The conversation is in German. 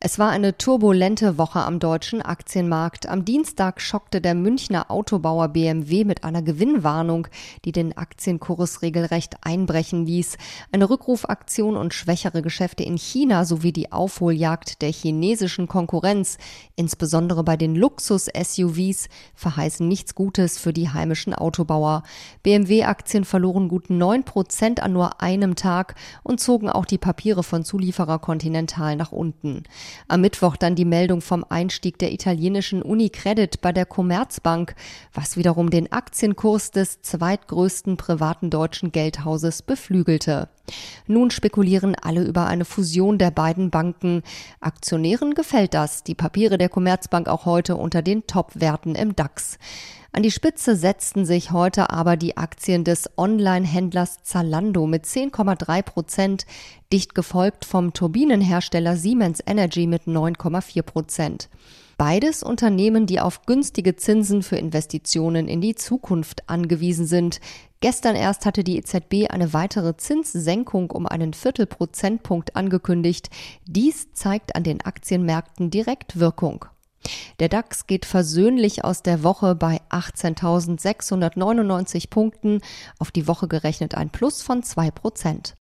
Es war eine turbulente Woche am deutschen Aktienmarkt. Am Dienstag schockte der Münchner Autobauer BMW mit einer Gewinnwarnung, die den Aktienkurs regelrecht einbrechen ließ. Eine Rückrufaktion und schwächere Geschäfte in China sowie die Aufholjagd der chinesischen Konkurrenz, insbesondere bei den Luxus-SUVs, verheißen nichts Gutes für die heimischen Autobauer. BMW-Aktien verloren gut 9% an nur einem Tag und zogen auch die Papiere von Zulieferer Continental nach unten. Am Mittwoch dann die Meldung vom Einstieg der italienischen UniCredit bei der Commerzbank, was wiederum den Aktienkurs des zweitgrößten privaten deutschen Geldhauses beflügelte. Nun spekulieren alle über eine Fusion der beiden Banken. Aktionären gefällt das, die Papiere der Commerzbank auch heute unter den Top-Werten im DAX. An die Spitze setzten sich heute aber die Aktien des Online-Händlers Zalando mit 10,3%, dicht gefolgt vom Turbinenhersteller Siemens Energy mit 9,4%. Beides Unternehmen, die auf günstige Zinsen für Investitionen in die Zukunft angewiesen sind. Gestern erst hatte die EZB eine weitere Zinssenkung um einen Viertelprozentpunkt angekündigt. Dies zeigt an den Aktienmärkten direkt Wirkung. Der DAX geht versöhnlich aus der Woche bei 18.699 Punkten, auf die Woche gerechnet ein Plus von 2%.